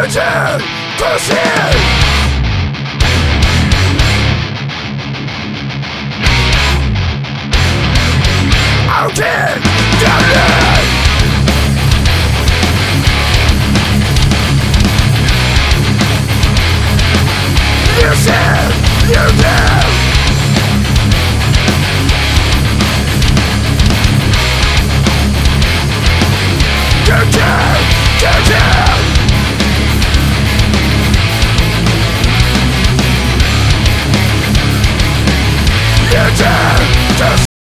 Future bullshit. How can you You said you did. You did. You did.